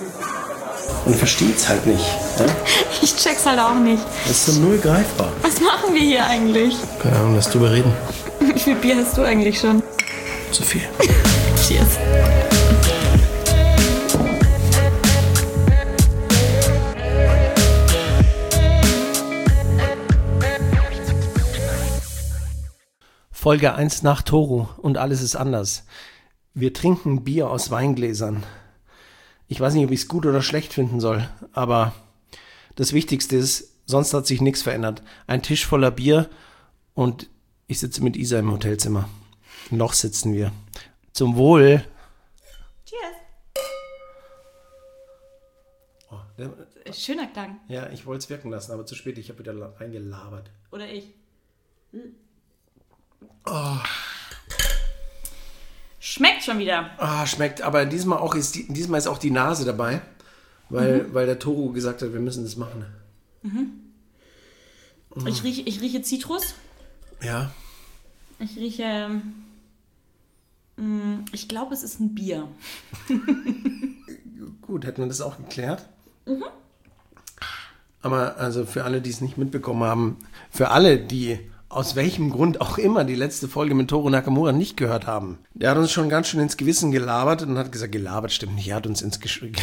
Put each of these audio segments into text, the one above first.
Und versteht's halt nicht. Ne? Ich check's halt auch nicht. Das ist so null greifbar. Was machen wir hier eigentlich? Keine Ahnung, lass drüber reden. Wie viel Bier hast du eigentlich schon? Zu viel. Cheers. Folge 1 nach Toru und alles ist anders. Wir trinken Bier aus Weingläsern. Ich weiß nicht, ob ich es gut oder schlecht finden soll, aber das Wichtigste ist, sonst hat sich nichts verändert. Ein Tisch voller Bier und ich sitze mit Isa im Hotelzimmer. Noch sitzen wir. Zum Wohl. Cheers. Oh, Schöner Klang. ja, ich wollte es wirken lassen, aber zu spät. Ich habe wieder reingelabert. Oder ich. Oh. Schmeckt schon wieder. Ah, schmeckt. Aber diesmal ist auch die Nase dabei, weil der Toru gesagt hat, wir müssen das machen. Ich rieche Zitrus. Ja. Ich rieche... ich glaube, es ist ein Bier. Gut, hätten wir das auch geklärt. Aber also für alle, die es nicht mitbekommen haben, für alle, die aus welchem Grund auch immer die letzte Folge mit Toru Nakamura nicht gehört haben, der hat uns schon ganz schön ins Gewissen gelabert und hat gesagt, gelabert stimmt nicht, er hat uns ins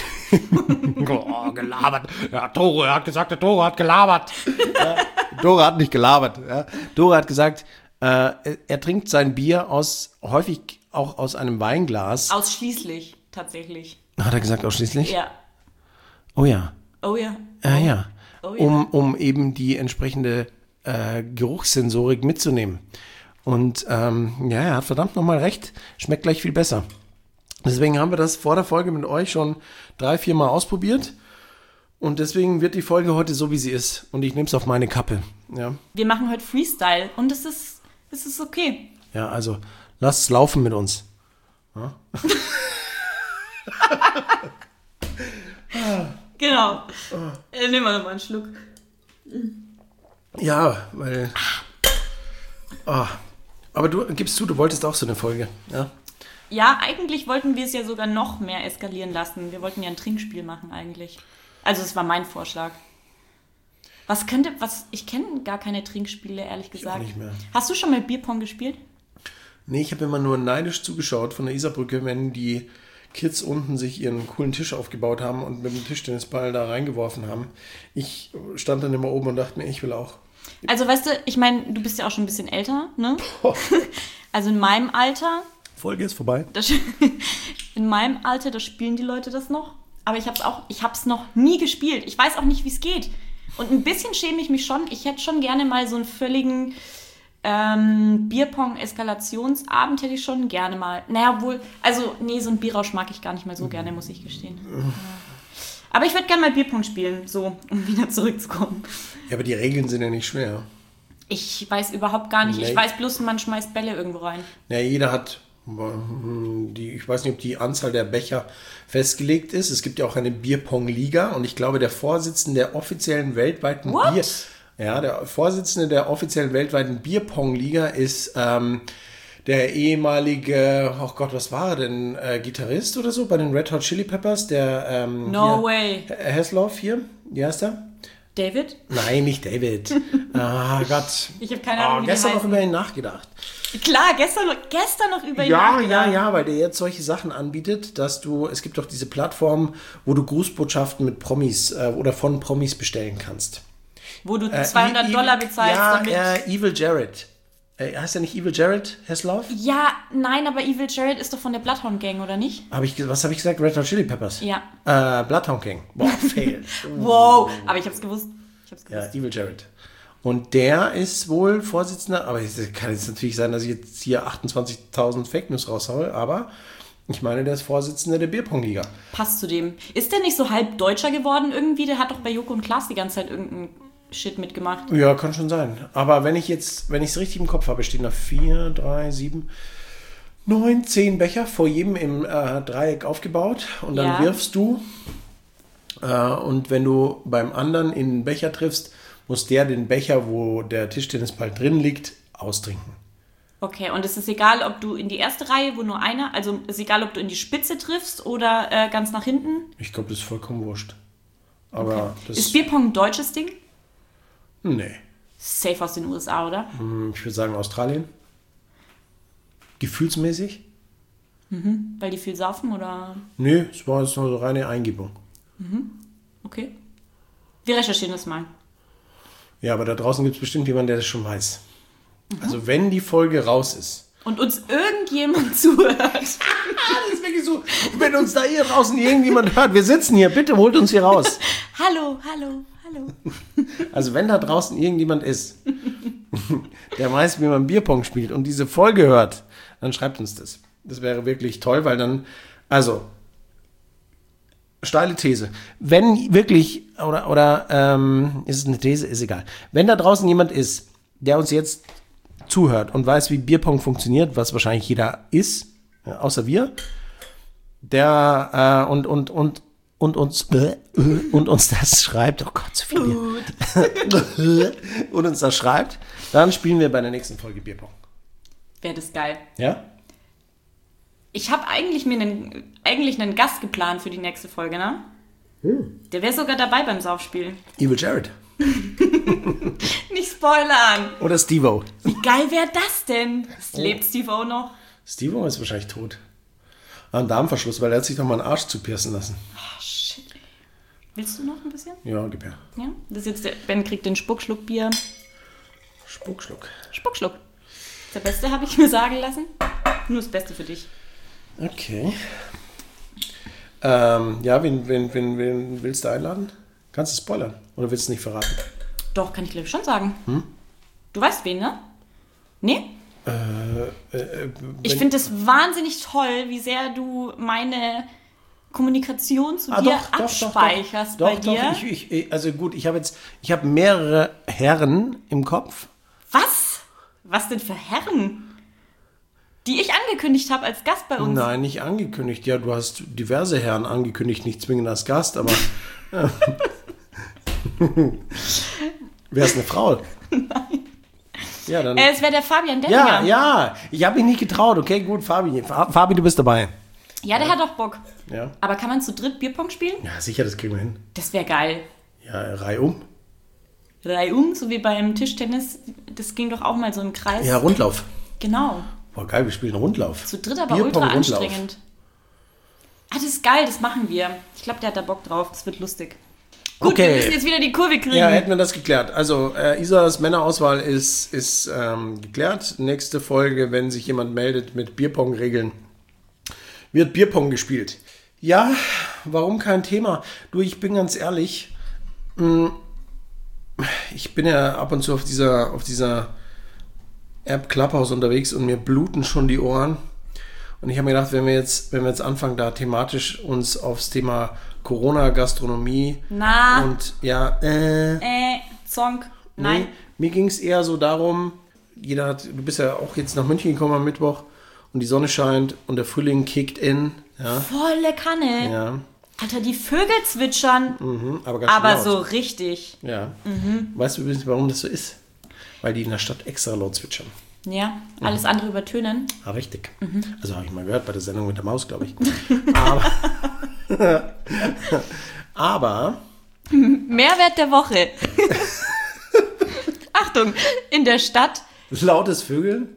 gelabert. Ja, er hat gesagt, der Toru hat gelabert. Toru hat nicht gelabert. Ja. Toru hat gesagt, er trinkt sein Bier häufig auch aus einem Weinglas. Ausschließlich, tatsächlich. Hat er gesagt, ausschließlich? Ja. Oh ja. Oh ja. Ja. Oh ja. Um eben die entsprechende Geruchssensorik mitzunehmen. Und er hat verdammt nochmal recht. Schmeckt gleich viel besser. Deswegen haben wir das vor der Folge mit euch schon 3-4 Mal ausprobiert. Und deswegen wird die Folge heute so, wie sie ist. Und ich nehme es auf meine Kappe. Ja. Wir machen heute Freestyle und es ist okay. Ja, also lasst es laufen mit uns. Ja? Genau. Nehmen wir nochmal einen Schluck. Ja, weil... Aber du wolltest auch so eine Folge, ja? Ja, eigentlich wollten wir es ja sogar noch mehr eskalieren lassen. Wir wollten ja ein Trinkspiel machen eigentlich. Also es war mein Vorschlag. Ich kenne gar keine Trinkspiele, ehrlich gesagt. Ich auch nicht mehr. Hast du schon mal Bierpong gespielt? Nee, ich habe immer nur neidisch zugeschaut von der Isarbrücke, wenn die Kids unten sich ihren coolen Tisch aufgebaut haben und mit dem Tischtennisball da reingeworfen haben. Ich stand dann immer oben und dachte mir, ich will auch. Also weißt du, ich meine, du bist ja auch schon ein bisschen älter, ne? Also in meinem Alter... Folge ist vorbei. In meinem Alter, da spielen die Leute das noch. Aber ich hab's noch nie gespielt. Ich weiß auch nicht, wie es geht. Und ein bisschen schäme ich mich schon. Ich hätte schon gerne mal so einen völligen Bierpong-Eskalationsabend hätte ich schon gerne mal. Naja, so einen Bierrausch mag ich gar nicht mal so gerne, muss ich gestehen. Aber ich würde gerne mal Bierpong spielen, so, um wieder zurückzukommen. Ja, aber die Regeln sind ja nicht schwer. Ich weiß überhaupt gar nicht. Nee. Ich weiß bloß, man schmeißt Bälle irgendwo rein. Ja, jeder hat... ich weiß nicht, ob die Anzahl der Becher festgelegt ist. Es gibt ja auch eine Bierpong-Liga und ich glaube, der Vorsitzende der offiziellen weltweiten der Vorsitzende der offiziellen weltweiten Bierpong-Liga ist der ehemalige, oh Gott, was war er denn? Gitarrist oder so bei den Red Hot Chili Peppers, der No way. Hasselhoff hier, wie heißt er? David? Nein, nicht David. Gott. Ich habe keine Ahnung, wie gestern die noch heißen. über ihn nachgedacht. Klar, gestern noch über ihn nachgedacht. Ja, weil der jetzt solche Sachen anbietet, es gibt doch diese Plattform, wo du Grußbotschaften mit Promis oder von Promis bestellen kannst. Wo du $200 bezahlst damit. Evil Jared. Heißt der nicht Evil Jared Hasselhoff? Ja, nein, aber Evil Jared ist doch von der Bloodhound Gang, oder nicht? Was habe ich gesagt? Red Hot Chili Peppers? Ja. Bloodhound Gang. Boah, fail. Wow, aber ich hab's gewusst. Ja, Evil Jared. Und der ist wohl Vorsitzender, aber es kann jetzt natürlich sein, dass ich jetzt hier 28.000 Fake News raushaue, aber ich meine, der ist Vorsitzender der Bierpong-Liga. Passt zu dem. Ist der nicht so halb Deutscher geworden irgendwie? Der hat doch bei Joko und Klaas die ganze Zeit irgendeinen Shit mitgemacht. Ja, kann schon sein. Aber wenn ich es richtig im Kopf habe, stehen da 4, 3, 7, 9, 10 Becher vor jedem im Dreieck aufgebaut und dann wirfst du und wenn du beim anderen in den Becher triffst, muss der den Becher, wo der Tischtennisball drin liegt, austrinken. Okay, und es ist egal, ob du in die erste Reihe, wo nur einer, also es ist egal, ob du in die Spitze triffst oder ganz nach hinten? Ich glaube, das ist vollkommen wurscht. Aber das Ist Bierpong ein deutsches Ding? Nee. Safe aus den USA, oder? Ich würde sagen Australien. Gefühlsmäßig? Weil die viel saufen, oder? Nö, es war jetzt nur so reine Eingebung. Okay. Wir recherchieren das mal. Ja, aber da draußen gibt es bestimmt jemanden, der das schon weiß. Also wenn die Folge raus ist. Und uns irgendjemand zuhört. Das ist wirklich so. Wenn uns da hier draußen irgendjemand hört, wir sitzen hier, bitte holt uns hier raus. Hallo. Also wenn da draußen irgendjemand ist, der weiß, wie man Bierpong spielt und diese Folge hört, dann schreibt uns das. Das wäre wirklich toll, weil dann, also, steile These. Wenn wirklich, ist es eine These, ist egal. Wenn da draußen jemand ist, der uns jetzt zuhört und weiß, wie Bierpong funktioniert, was wahrscheinlich jeder ist, außer wir, der und uns das schreibt, oh Gott, so viel Bier. Und uns das schreibt, dann spielen wir bei der nächsten Folge Bierpong. Wäre das geil. Ja? Ich habe eigentlich einen Gast geplant für die nächste Folge, ne? Der wäre sogar dabei beim Saufspiel. Evil Jared. Nicht spoilern. Oder Steve-O. Wie geil wäre das denn? Lebt Steve-O noch? Steve-O ist wahrscheinlich tot. Ein Darmverschluss, weil er hat sich doch mal einen Arsch zupiercen lassen. Oh, shit. Willst du noch ein bisschen? Ja, gib her. Ja? Das ist jetzt Ben kriegt den Spuckschluck Bier. Spuckschluck. Spuckschluck. Der Beste, habe ich mir sagen lassen. Nur das Beste für dich. Okay. Ja, wen willst du einladen? Kannst du spoilern? Oder willst du es nicht verraten? Doch, kann ich glaube ich schon sagen. Du weißt wen, ne? Nee? Ich finde es wahnsinnig toll, wie sehr du meine Kommunikation zu dir abspeicherst bei dir. Also gut, ich habe mehrere Herren im Kopf. Was? Was denn für Herren? Die ich angekündigt habe als Gast bei uns. Nein, nicht angekündigt. Ja, du hast diverse Herren angekündigt, nicht zwingend als Gast, aber... Wer ist eine Frau? Nein. Ja, dann... Es wäre der Fabian Dellinger. Ja, ich habe mich nicht getraut. Okay, gut, Fabi, du bist dabei. Ja, der hat auch Bock. Ja. Aber kann man zu dritt Bierpong spielen? Ja, sicher, das kriegen wir hin. Das wäre geil. Ja, reihum. Reihum, so wie beim Tischtennis. Das ging doch auch mal so im Kreis. Ja, Rundlauf. Genau. Boah, geil, wir spielen Rundlauf. Zu dritt aber ultra anstrengend. Das ist geil, das machen wir. Ich glaube, der hat da Bock drauf. Das wird lustig. Gut, okay. Wir müssen jetzt wieder die Kurve kriegen. Ja, hätten wir das geklärt. Also, Isas Männerauswahl ist geklärt. Nächste Folge, wenn sich jemand meldet mit Bierpong-Regeln, wird Bierpong gespielt. Ja, warum kein Thema? Du, ich bin ganz ehrlich, ich bin ja ab und zu auf dieser App Clubhouse unterwegs und mir bluten schon die Ohren. Und ich habe mir gedacht, wenn wir jetzt anfangen, da thematisch uns aufs Thema Corona, Gastronomie und Zonk, nein. Mir ging es eher so darum, du bist ja auch jetzt nach München gekommen am Mittwoch und die Sonne scheint und der Frühling kickt in. Ja. Volle Kanne. Ja. Alter, die Vögel zwitschern. Aber so richtig. Ja. Weißt du übrigens, warum das so ist? Weil die in der Stadt extra laut zwitschern. Ja, alles andere übertönen. Ah, richtig. Also habe ich mal gehört bei der Sendung mit der Maus, glaube ich. Aber Mehrwert der Woche. Achtung, in der Stadt lautes Vögeln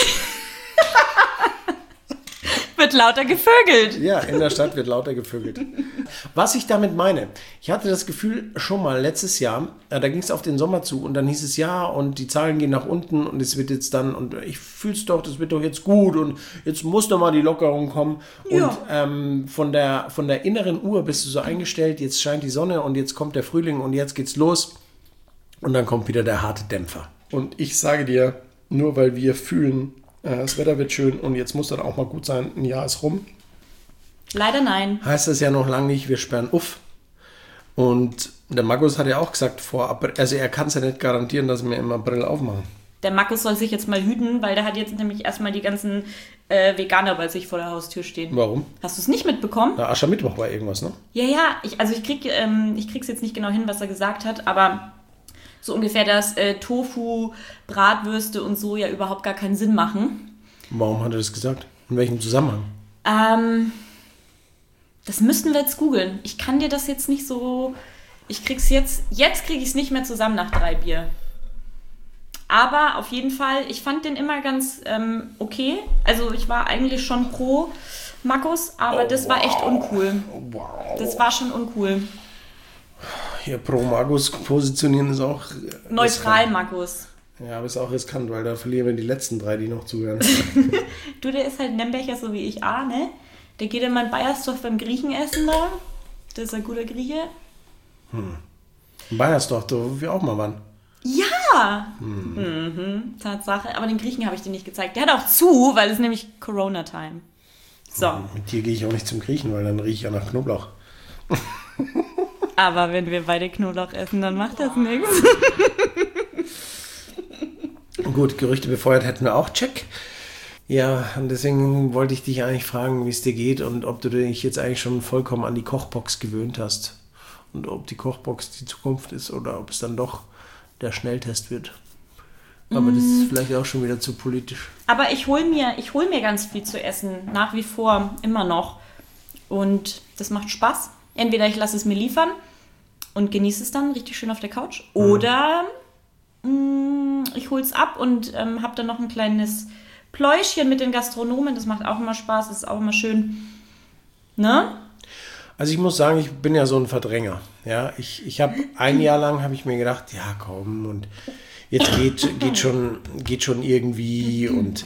wird lauter gevögelt. Ja, in der Stadt wird lauter gevögelt. Was ich damit meine, ich hatte das Gefühl schon mal letztes Jahr, da ging es auf den Sommer zu und dann hieß es ja und die Zahlen gehen nach unten und es wird jetzt dann und ich fühle es doch, das wird doch jetzt gut und jetzt muss doch mal die Lockerung kommen. Ja. Und von der inneren Uhr bist du so eingestellt, jetzt scheint die Sonne und jetzt kommt der Frühling und jetzt geht's los und dann kommt wieder der harte Dämpfer. Und ich sage dir, nur weil wir fühlen, das Wetter wird schön und jetzt muss dann auch mal gut sein, ein Jahr ist rum. Leider nein. Heißt das ja noch lange nicht, wir sperren auf. Und der Markus hat ja auch gesagt, er kann es ja nicht garantieren, dass wir im April aufmachen. Der Markus soll sich jetzt mal hüten, weil der hat jetzt nämlich erstmal die ganzen Veganer bei sich vor der Haustür stehen. Warum? Hast du es nicht mitbekommen? Na, Aschermittwoch war irgendwas, ne? Ja, ich krieg's jetzt nicht genau hin, was er gesagt hat, aber so ungefähr, dass Tofu, Bratwürste und so ja überhaupt gar keinen Sinn machen. Warum hat er das gesagt? In welchem Zusammenhang? Das müssten wir jetzt googeln. Ich kann dir das jetzt nicht so... Ich krieg's jetzt kriege ich es nicht mehr zusammen nach 3 Bier. Aber auf jeden Fall, ich fand den immer ganz okay. Also ich war eigentlich schon pro Makkus, aber das war echt uncool. Wow. Das war schon uncool. Hier pro Makkus positionieren ist auch... Neutral Makkus. Ja, aber ist auch riskant, weil da verlieren wir die letzten 3, die noch zuhören. Du, der ist halt Nembecher, so wie ich, ne? Der geht immer in Baiersdorf beim Griechen essen da. Der ist ein guter Grieche. In Baiersdorf, wo wir auch mal waren. Ja! Tatsache. Aber den Griechen habe ich dir nicht gezeigt. Der hat auch zu, weil es nämlich Corona-Time. So. Mit dir gehe ich auch nicht zum Griechen, weil dann rieche ich ja nach Knoblauch. Aber wenn wir beide Knoblauch essen, dann macht das nichts. Gut, Gerüchte befeuert hätten wir auch, check. Ja, und deswegen wollte ich dich eigentlich fragen, wie es dir geht und ob du dich jetzt eigentlich schon vollkommen an die Kochbox gewöhnt hast. Und ob die Kochbox die Zukunft ist oder ob es dann doch der Schnelltest wird. Aber das ist vielleicht auch schon wieder zu politisch. Aber ich hol mir ganz viel zu essen, nach wie vor, immer noch. Und das macht Spaß. Entweder ich lasse es mir liefern und genieße es dann richtig schön auf der Couch. Oder ich hole es ab und habe dann noch ein kleines Pläuschchen mit den Gastronomen. Das macht auch immer Spaß, das ist auch immer schön. Ne? Also ich muss sagen, ich bin ja so ein Verdränger. Ja, ich habe ein Jahr lang habe ich mir gedacht, ja komm, und jetzt geht schon irgendwie und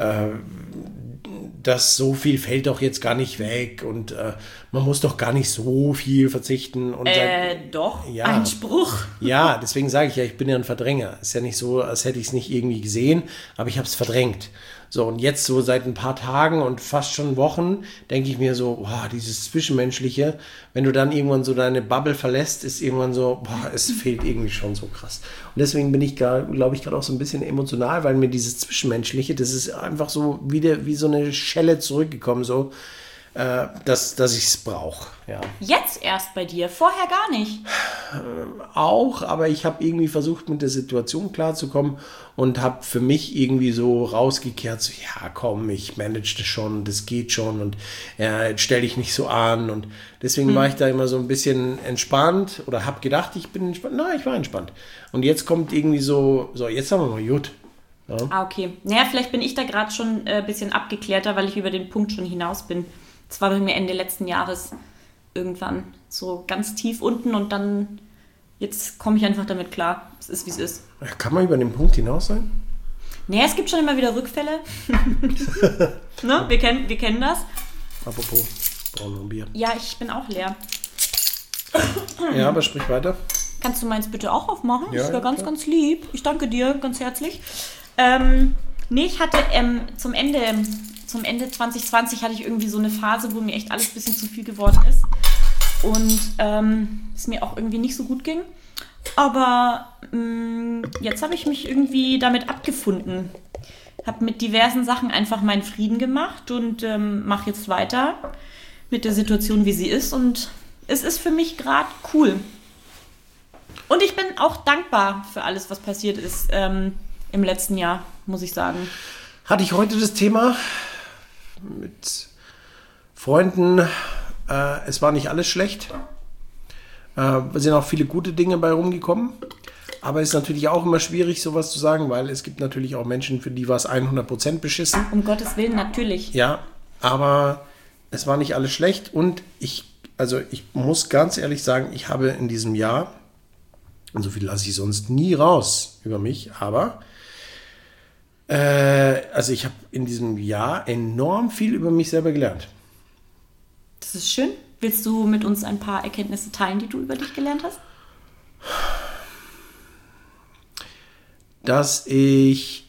das so viel fällt doch jetzt gar nicht weg und man muss doch gar nicht so viel verzichten. Und doch, ja, Einspruch. Ja, deswegen sage ich ja, ich bin ja ein Verdränger. Ist ja nicht so, als hätte ich es nicht irgendwie gesehen, aber ich habe es verdrängt. So, und jetzt so seit ein paar Tagen und fast schon Wochen denke ich mir so, boah, dieses Zwischenmenschliche, wenn du dann irgendwann so deine Bubble verlässt, ist irgendwann so, boah, es fehlt irgendwie schon so krass. Und deswegen bin ich, glaube ich, gerade auch so ein bisschen emotional, weil mir dieses Zwischenmenschliche, das ist einfach so wie so eine Schelle zurückgekommen, so, dass ich es brauche. Ja. Jetzt erst bei dir, vorher gar nicht. Auch, aber ich habe irgendwie versucht, mit der Situation klarzukommen und habe für mich irgendwie so rausgekehrt, so, ja komm, ich manage das schon, das geht schon und stell dich nicht so an und deswegen war ich da immer so ein bisschen entspannt oder habe gedacht, ich bin entspannt. Nein, ich war entspannt. Und jetzt kommt irgendwie so jetzt haben wir mal gut. Ja. Ah, okay. Naja, vielleicht bin ich da gerade schon ein bisschen abgeklärter, weil ich über den Punkt schon hinaus bin. Das war bei mir Ende letzten Jahres irgendwann so ganz tief unten und dann, jetzt komme ich einfach damit klar. Es ist, wie es ist. Kann man über den Punkt hinaus sein? Naja, es gibt schon immer wieder Rückfälle. Ne? Wir kennen das. Apropos, brauchen wir ein Bier. Ja, ich bin auch leer. Ja, aber sprich weiter. Kannst du meins bitte auch aufmachen? Ja, das wäre ganz, klar. ganz lieb. Ich danke dir ganz herzlich. Nee, ich hatte zum Ende 2020 hatte ich irgendwie so eine Phase, wo mir echt alles ein bisschen zu viel geworden ist. Und es mir auch irgendwie nicht so gut ging. Aber jetzt habe ich mich irgendwie damit abgefunden. Habe mit diversen Sachen einfach meinen Frieden gemacht und mache jetzt weiter mit der Situation, wie sie ist. Und es ist für mich gerade cool. Und ich bin auch dankbar für alles, was passiert ist im letzten Jahr, muss ich sagen. Hatte ich heute das Thema mit Freunden, es war nicht alles schlecht. Es sind auch viele gute Dinge bei rumgekommen. Aber es ist natürlich auch immer schwierig, sowas zu sagen, weil es gibt natürlich auch Menschen, für die war es 100% beschissen. Um Gottes Willen, natürlich. Ja, aber es war nicht alles schlecht. Und ich muss ganz ehrlich sagen, ich habe in diesem Jahr, und so viel lasse ich sonst nie raus über mich, aber ich habe in diesem Jahr enorm viel über mich selber gelernt. Das ist schön. Willst du mit uns ein paar Erkenntnisse teilen, die du über dich gelernt hast? Dass ich,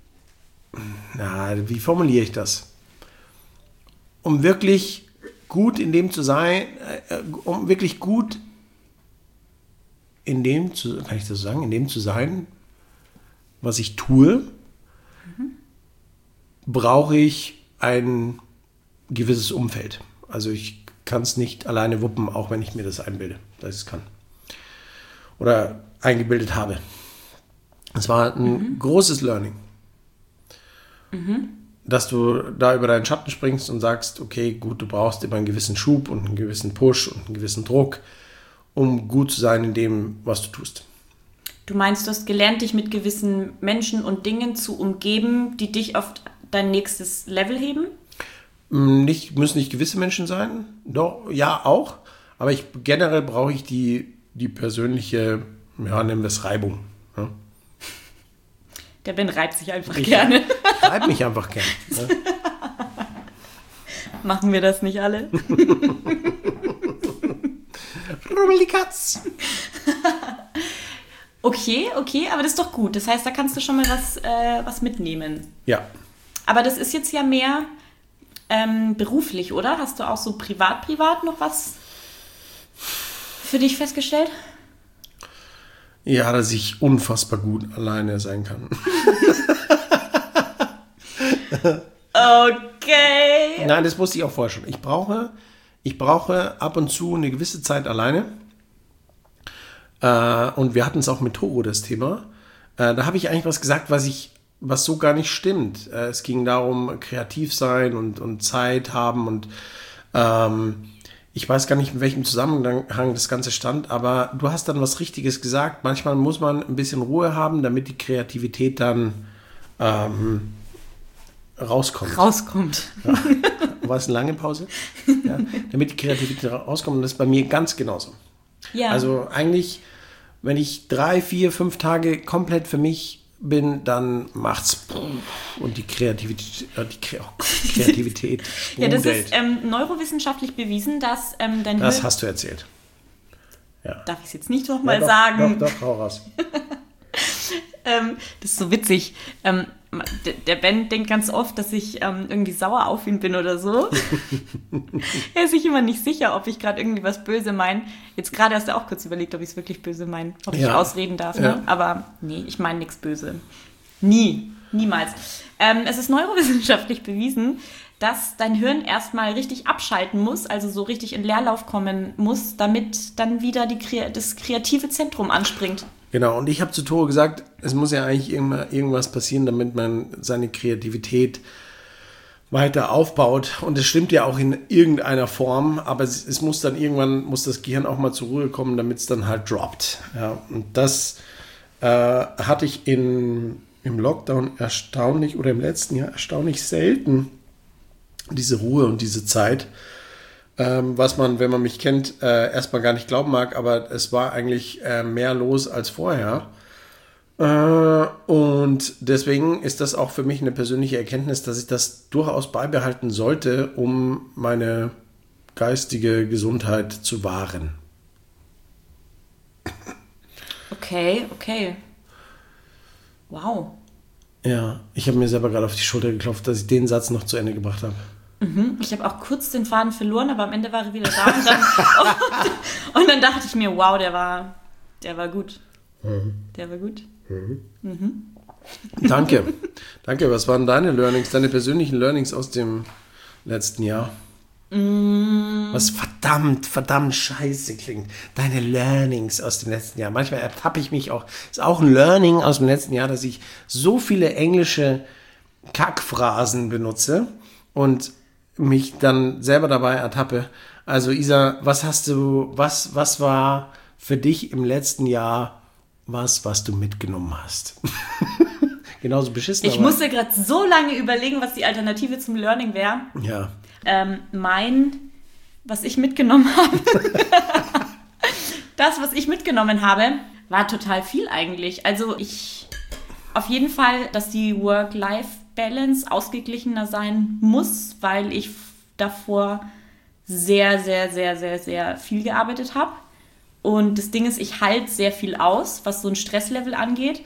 wie formuliere ich das? Um wirklich gut in dem zu sein, kann ich das sagen, in dem zu sein, was ich tue, brauche ich ein gewisses Umfeld. Also ich kann es nicht alleine wuppen, auch wenn ich mir das einbilde, dass ich es kann. oder eingebildet habe. Es war ein großes Learning. Dass du da über deinen Schatten springst und sagst, okay, gut, du brauchst immer einen gewissen Schub und einen gewissen Push und einen gewissen Druck, um gut zu sein in dem, was du tust. Du meinst, du hast gelernt, dich mit gewissen Menschen und Dingen zu umgeben, die dich auf dein nächstes Level heben? Müssen nicht gewisse Menschen sein, doch, ja auch, aber generell brauche ich die persönliche, ja, nennen wir es Reibung. Ja. Der Ben reibt sich einfach gerne. Ich reibe mich einfach gerne. Ja. Machen wir das nicht alle? Rubbel die Katz. Okay, aber das ist doch gut. Das heißt, da kannst du schon mal was mitnehmen. Ja. Aber das ist jetzt ja mehr beruflich, oder? Hast du auch so privat noch was für dich festgestellt? Ja, dass ich unfassbar gut alleine sein kann. Okay. Nein, das wusste ich auch vorher schon. Ich brauche ab und zu eine gewisse Zeit alleine. Und wir hatten es auch mit Toro, das Thema. Da habe ich eigentlich was gesagt, was so gar nicht stimmt. Es ging darum, kreativ sein und Zeit haben und ich weiß gar nicht, in welchem Zusammenhang das Ganze stand, aber du hast dann was Richtiges gesagt. Manchmal muss man ein bisschen Ruhe haben, damit die Kreativität dann rauskommt. Ja. War es eine lange Pause? Ja. Damit die Kreativität rauskommt, und das ist bei mir ganz genauso. Ja. Also eigentlich, wenn ich 3, 4, 5 Tage komplett für mich bin, dann macht's und die Kreativität ja, das ist neurowissenschaftlich bewiesen, dass dein Das hast du erzählt. Ja. Darf ich es jetzt nicht nochmal sagen? Doch, hau raus. Das ist so witzig. Der Ben denkt ganz oft, dass ich irgendwie sauer auf ihn bin oder so. Er ist sich immer nicht sicher, ob ich gerade irgendwie was böse meine. Jetzt gerade hast du auch kurz überlegt, ob ich es wirklich böse meine, ob ich ausreden darf. Ja. Ne? Aber nee, ich meine nichts böse. Niemals. Es ist neurowissenschaftlich bewiesen, dass dein Hirn erstmal richtig abschalten muss, also so richtig in Leerlauf kommen muss, damit dann wieder das kreative Zentrum anspringt. Genau, und ich habe zu Tore gesagt, es muss ja eigentlich irgendwas passieren, damit man seine Kreativität weiter aufbaut. Und es stimmt ja auch in irgendeiner Form, aber es muss dann irgendwann, muss das Gehirn auch mal zur Ruhe kommen, damit es dann halt droppt. Ja, und das hatte ich im Lockdown im letzten Jahr erstaunlich selten, diese Ruhe und diese Zeit. Was man, wenn man mich kennt, erstmal gar nicht glauben mag, aber es war eigentlich mehr los als vorher. Und deswegen ist das auch für mich eine persönliche Erkenntnis, dass ich das durchaus beibehalten sollte, um meine geistige Gesundheit zu wahren. Okay. Wow. Ja, ich habe mir selber gerade auf die Schulter geklopft, dass ich den Satz noch zu Ende gebracht habe. Ich habe auch kurz den Faden verloren, aber am Ende war er wieder da. Und dann dachte ich mir, wow, der war gut. Der war gut. Danke. Was waren deine Learnings, deine persönlichen Learnings aus dem letzten Jahr? Was verdammt scheiße klingt. Deine Learnings aus dem letzten Jahr. Manchmal ertappe ich mich auch. Ist auch ein Learning aus dem letzten Jahr, dass ich so viele englische Kackphrasen benutze und mich dann selber dabei ertappe. Also Isa, was war für dich im letzten Jahr was du mitgenommen hast? Genauso beschissen. Ich musste gerade so lange überlegen, was die Alternative zum Learning wäre. Ja. Was ich mitgenommen habe. Das, was ich mitgenommen habe, war total viel eigentlich. Also auf jeden Fall, dass die Work-Life-Balance ausgeglichener sein muss, weil ich davor sehr, sehr, sehr, sehr, sehr viel gearbeitet habe. Und das Ding ist, ich halte sehr viel aus, was so ein Stresslevel angeht.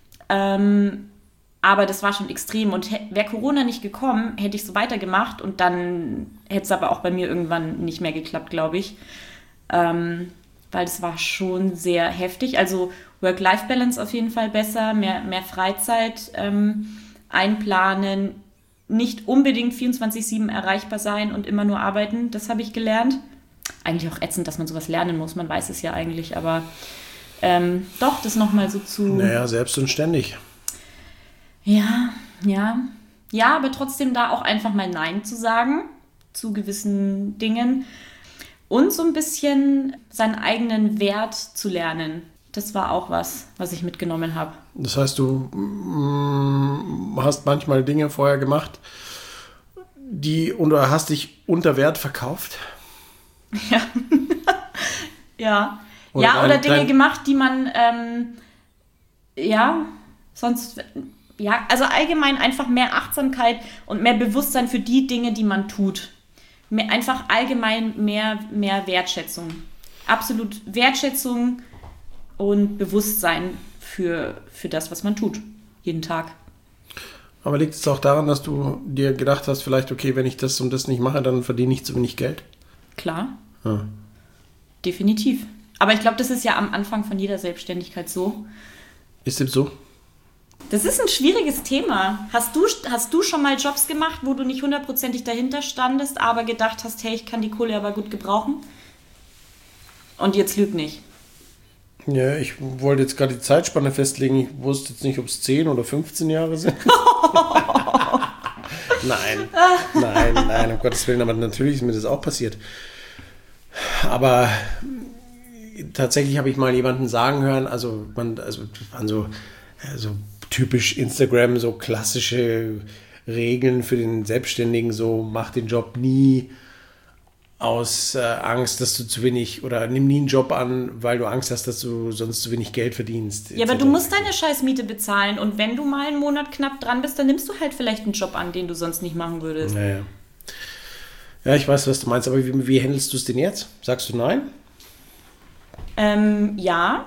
Aber das war schon extrem. Und wäre Corona nicht gekommen, hätte ich so weitergemacht. Und dann hätte es aber auch bei mir irgendwann nicht mehr geklappt, glaube ich. Weil das war schon sehr heftig. Also Work-Life-Balance auf jeden Fall besser, mehr Freizeit einplanen, nicht unbedingt 24/7 erreichbar sein und immer nur arbeiten. Das habe ich gelernt. Eigentlich auch ätzend, dass man sowas lernen muss. Man weiß es ja eigentlich, aber Doch, das nochmal so zu... Naja, selbst und ständig. Ja, aber trotzdem da auch einfach mal Nein zu sagen zu gewissen Dingen und so ein bisschen seinen eigenen Wert zu lernen. Das war auch was ich mitgenommen habe. Das heißt, du hast manchmal Dinge vorher gemacht, oder hast dich unter Wert verkauft? Ja. Oder Dinge gemacht, die man, also allgemein einfach mehr Achtsamkeit und mehr Bewusstsein für die Dinge, die man tut. Einfach allgemein mehr Wertschätzung. Absolut Wertschätzung und Bewusstsein für das, was man tut. Jeden Tag. Aber liegt es auch daran, dass du dir gedacht hast, vielleicht, okay, wenn ich das und das nicht mache, dann verdiene ich zu wenig Geld? Klar. Ja. Definitiv. Aber ich glaube, das ist ja am Anfang von jeder Selbstständigkeit so. Ist das so? Das ist ein schwieriges Thema. Hast du schon mal Jobs gemacht, wo du nicht 100%ig dahinter standest, aber gedacht hast, hey, ich kann die Kohle aber gut gebrauchen? Und jetzt lüg nicht. Ja, ich wollte jetzt gerade die Zeitspanne festlegen. Ich wusste jetzt nicht, ob es 10 oder 15 Jahre sind. Nein, um Gottes Willen. Aber natürlich ist mir das auch passiert. Aber tatsächlich habe ich mal jemanden sagen hören, also typisch Instagram, so klassische Regeln für den Selbstständigen, so mach den Job nie aus Angst, dass du zu wenig, oder nimm nie einen Job an, weil du Angst hast, dass du sonst zu wenig Geld verdienst. Ja, aber du musst deine Scheißmiete bezahlen und wenn du mal einen Monat knapp dran bist, dann nimmst du halt vielleicht einen Job an, den du sonst nicht machen würdest. Naja. Ja, ich weiß, was du meinst, aber wie handelst du es denn jetzt? Sagst du nein? Ja.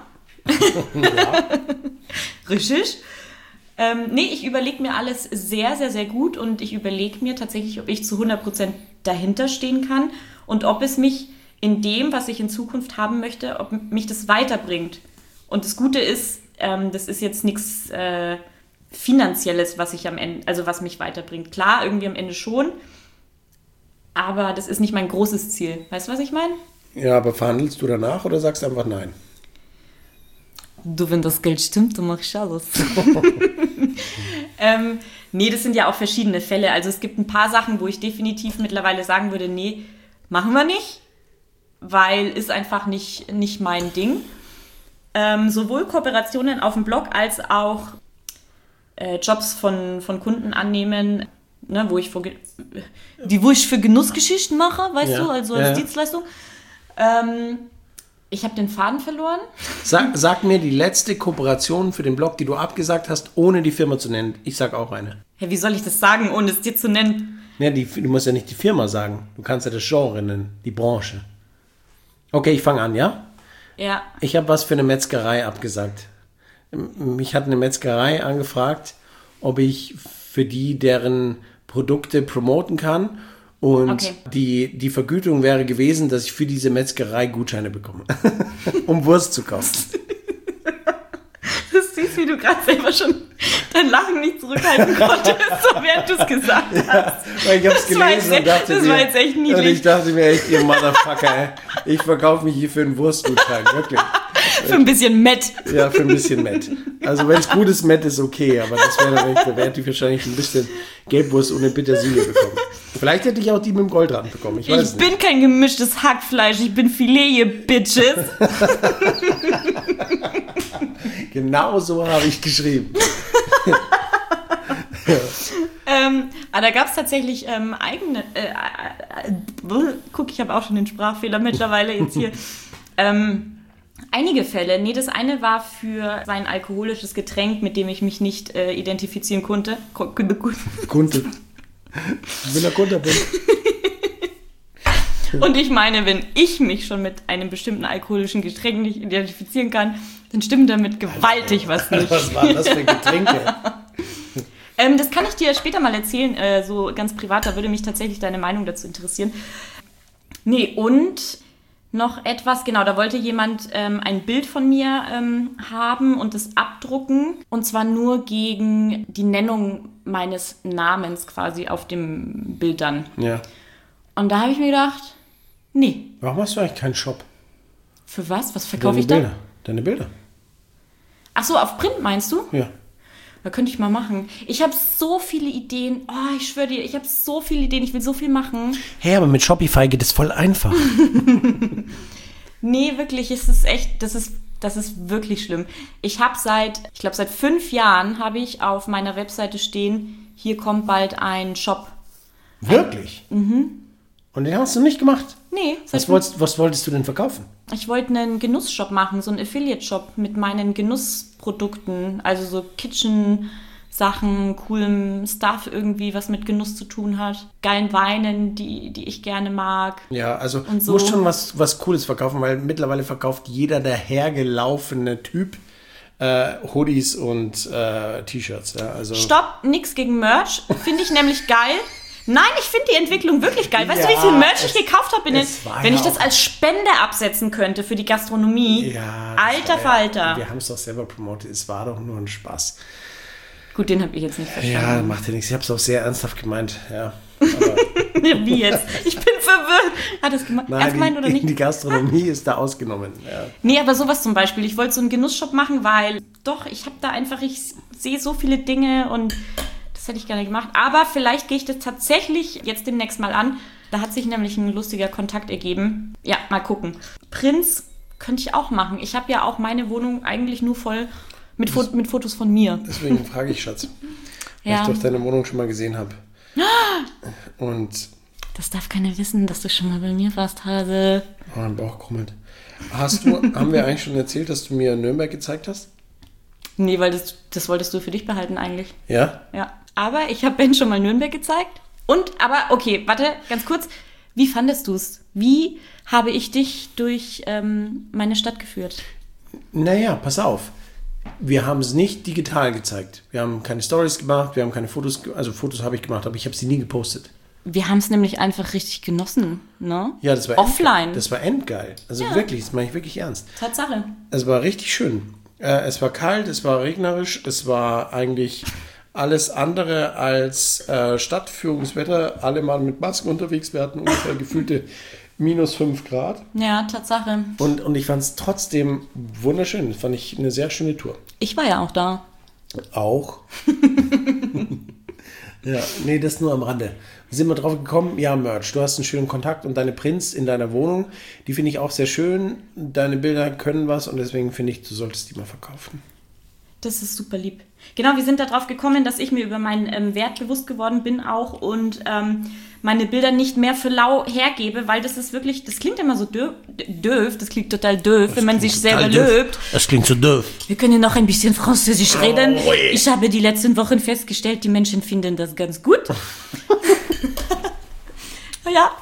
Richtig. Ich überlege mir alles sehr, sehr, sehr gut und ich überlege mir tatsächlich, ob ich zu 100% dahinter stehen kann und ob es mich in dem, was ich in Zukunft haben möchte, ob mich das weiterbringt. Und das Gute ist, das ist jetzt nichts Finanzielles, was ich am Ende, also was mich weiterbringt. Klar, irgendwie am Ende schon, aber das ist nicht mein großes Ziel. Weißt du, was ich meine? Ja, aber verhandelst du danach oder sagst einfach nein? Du, wenn das Geld stimmt, dann mach ich alles. Das sind ja auch verschiedene Fälle. Also es gibt ein paar Sachen, wo ich definitiv mittlerweile sagen würde, nee, machen wir nicht, weil ist einfach nicht mein Ding. Sowohl Kooperationen auf dem Blog als auch Jobs von Kunden annehmen, ne, wo ich für Genussgeschichten mache, weißt du, also als Dienstleistung. Ich habe den Faden verloren. Sag mir die letzte Kooperation für den Blog, die du abgesagt hast, ohne die Firma zu nennen. Ich sag auch eine. Ja, wie soll ich das sagen, ohne es dir zu nennen? Ja, du musst ja nicht die Firma sagen. Du kannst ja das Genre nennen, die Branche. Okay, ich fange an, ja? Ja. Ich habe was für eine Metzgerei abgesagt. Mich hat eine Metzgerei angefragt, ob ich für deren Produkte promoten kann. Und die Vergütung wäre gewesen, dass ich für diese Metzgerei Gutscheine bekomme, um Wurst zu kaufen. Das siehst, wie du gerade selber schon dein Lachen nicht zurückhalten konntest, so während du es gesagt hast. Weil ich habe es gelesen und dachte das war jetzt echt niedlich. Und ich dachte mir echt, ihr Motherfucker, ey, ich verkaufe mich hier für einen Wurstgutschein, wirklich. Für ein bisschen Mett. Ja, für ein bisschen Mett. Also wenn es gutes Mett ist, okay, aber das wäre dann echt, da hätte ich wahrscheinlich ein bisschen Gelbwurst ohne Petersilie bekommen. Vielleicht hätte ich auch die mit dem Goldrand bekommen, ich weiß nicht. Ich bin kein gemischtes Hackfleisch, ich bin Filet, ihr Bitches. Genau so habe ich geschrieben. Da gab es tatsächlich eigene... guck, ich habe auch schon den Sprachfehler mittlerweile jetzt hier. Einige Fälle. Nee, das eine war für ein alkoholisches Getränk, mit dem ich mich nicht identifizieren konnte. Kunde. Ich bin der Kunde. Und ich meine, wenn ich mich schon mit einem bestimmten alkoholischen Getränk nicht identifizieren kann, dann stimmt damit gewaltig was nicht. Was waren das für Getränke? Das kann ich dir später mal erzählen, so ganz privat, da würde mich tatsächlich deine Meinung dazu interessieren. Nee, und noch etwas, genau, da wollte jemand ein Bild von mir haben und es abdrucken, und zwar nur gegen die Nennung meines Namens quasi auf dem Bild dann. Ja. Und da habe ich mir gedacht, nee. Warum hast du eigentlich keinen Shop? Für was? Was verkaufe ich da? Deine Bilder. Ach so, auf Print meinst du? Ja. Da könnte ich mal machen. Ich habe so viele Ideen. Oh, ich schwöre dir, ich habe so viele Ideen. Ich will so viel machen. Hey, aber mit Shopify geht es voll einfach. Nee, wirklich, es ist echt, das ist wirklich schlimm. Ich habe seit 5 Jahren habe ich auf meiner Webseite stehen, hier kommt bald ein Shop. Wirklich? Und den hast du nicht gemacht? Nee. Was wolltest du denn verkaufen? Ich wollte einen Genussshop machen, so einen Affiliate-Shop mit meinen Genussprodukten, also so Kitchen-Sachen, coolem Stuff irgendwie, was mit Genuss zu tun hat. Geilen Weinen, die ich gerne mag. Ja, also Und so. du musst schon was Cooles verkaufen, weil mittlerweile verkauft jeder dahergelaufene Typ Hoodies und T-Shirts. Ja, also Stopp, nix gegen Merch, finde ich nämlich geil. Nein, ich finde die Entwicklung wirklich geil. Weißt Ja, du, wie viel Merch ich gekauft habe? Wenn ich ja das als Spende absetzen könnte für die Gastronomie. Ja, Alter Falter. Wir haben es doch selber promotet. Es war doch nur ein Spaß. Gut, den habe ich jetzt nicht verstanden. Ja, macht ja nichts. Ich habe es auch sehr ernsthaft gemeint. Ja, Wie jetzt? Ich bin verwirrt. Hat das ernst gemeint oder nicht? Die Gastronomie ist da ausgenommen. Ja. Nee, aber sowas zum Beispiel. Ich wollte so einen Genussshop machen, weil ich habe da einfach, ich sehe so viele Dinge und das hätte ich gerne gemacht. Aber vielleicht gehe ich das tatsächlich jetzt demnächst mal an. Da hat sich nämlich ein lustiger Kontakt ergeben. Ja, mal gucken. Prints könnte ich auch machen. Ich habe ja auch meine Wohnung eigentlich nur voll mit Fotos von mir. Deswegen frage ich, Schatz. Weil Ja. ich doch deine Wohnung schon mal gesehen habe. Und Das darf keiner wissen, dass du schon mal bei mir warst, Hase. mein Bauch krummelt. Haben wir eigentlich schon erzählt, dass du mir Nürnberg gezeigt hast? Nee, weil das wolltest du für dich behalten eigentlich. Ja? Ja, aber ich habe Ben schon mal Nürnberg gezeigt. Aber okay, warte, ganz kurz. Wie fandest du es? Wie habe ich dich durch meine Stadt geführt? Naja, pass auf. Wir haben es nicht digital gezeigt. Wir haben keine Stories gemacht, wir haben keine Fotos, also Fotos habe ich gemacht, aber ich habe sie nie gepostet. Wir haben es nämlich einfach richtig genossen, ne? Ja, das war offline. Das war endgeil. Also Ja. wirklich, das meine ich wirklich ernst. Tatsache. Es war richtig schön. Es war kalt, es war regnerisch, es war eigentlich alles andere als Stadtführungswetter. Alle mal mit Masken unterwegs, wir hatten ungefähr gefühlte -5 Grad. Ja, Tatsache. Und ich fand es trotzdem wunderschön. Das fand ich eine sehr schöne Tour. Ich war ja auch da. Auch. Ja, nee, das nur am Rande. Sind wir drauf gekommen? Ja, Merch. Du hast einen schönen Kontakt und deine Prints in deiner Wohnung, die finde ich auch sehr schön. Deine Bilder können was und deswegen finde ich, du solltest die mal verkaufen. Das ist super lieb. Genau, wir sind darauf gekommen, dass ich mir über meinen Wert bewusst geworden bin auch und meine Bilder nicht mehr für lau hergebe, weil das ist wirklich, das klingt immer so doof, das klingt total doof, wenn man sich selber lobt. Das klingt so doof. Wir können noch ein bisschen Französisch reden. Oh, je. Ich habe die letzten Wochen festgestellt, die Menschen finden das ganz gut. Ja.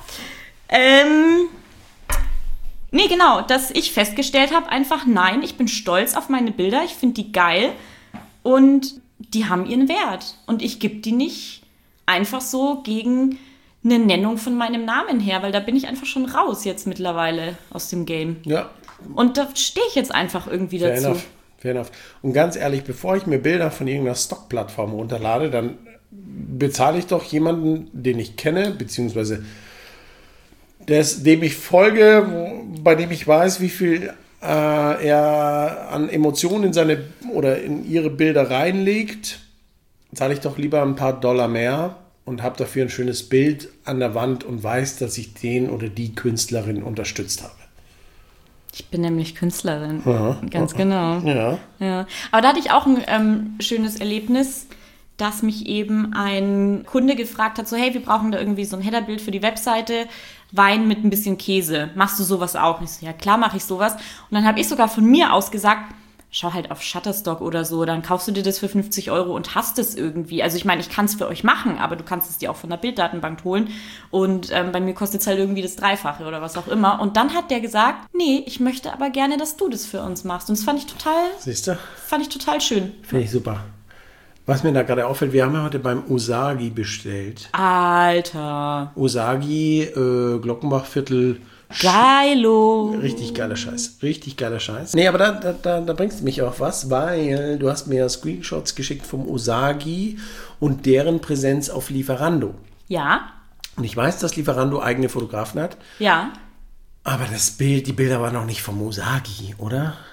Nee, genau, dass ich festgestellt habe, einfach nein, ich bin stolz auf meine Bilder, ich finde die geil und die haben ihren Wert. Und ich gebe die nicht einfach so gegen eine Nennung von meinem Namen her, weil da bin ich einfach schon raus jetzt mittlerweile aus dem Game. Ja, Und da stehe ich jetzt einfach irgendwie fair dazu. enough. Fair enough. Und ganz ehrlich, bevor ich mir Bilder von irgendeiner Stockplattform runterlade, dann bezahle ich doch jemanden, den ich kenne, beziehungsweise dem ich folge, bei dem ich weiß, wie viel er an Emotionen in seine oder in ihre Bilder reinlegt, zahle ich doch lieber ein paar Dollar mehr und habe dafür ein schönes Bild an der Wand und weiß, dass ich den oder die Künstlerin unterstützt habe. Ich bin nämlich Künstlerin. Ja. Ganz genau. Ja. Ja. Aber da hatte ich auch ein schönes Erlebnis, dass mich eben ein Kunde gefragt hat, so hey, wir brauchen da irgendwie so ein Headerbild für die Webseite, Wein mit ein bisschen Käse. Machst du sowas auch? Und ich so, ja klar mache ich sowas. Und dann habe ich sogar von mir aus gesagt, schau halt auf Shutterstock oder so, dann kaufst du dir das für 50 € und hast es irgendwie. Also ich meine, ich kann es für euch machen, aber du kannst es dir auch von der Bilddatenbank holen und bei mir kostet es halt irgendwie das Dreifache oder was auch immer. Und dann hat der gesagt, nee, ich möchte aber gerne, dass du das für uns machst. Und das fand ich Siehst du? total schön. Finde ich super. Was mir da gerade auffällt, wir haben ja heute beim Usagi bestellt. Alter. Usagi, Glockenbachviertel. Geilo. Richtig geiler Scheiß. Richtig geiler Scheiß. Nee, aber da bringst du mich auf was, weil du hast mir Screenshots geschickt vom Usagi und deren Präsenz auf Lieferando. Ja. Und ich weiß, dass Lieferando eigene Fotografen hat, Ja. aber die Bilder waren noch nicht vom Usagi, oder?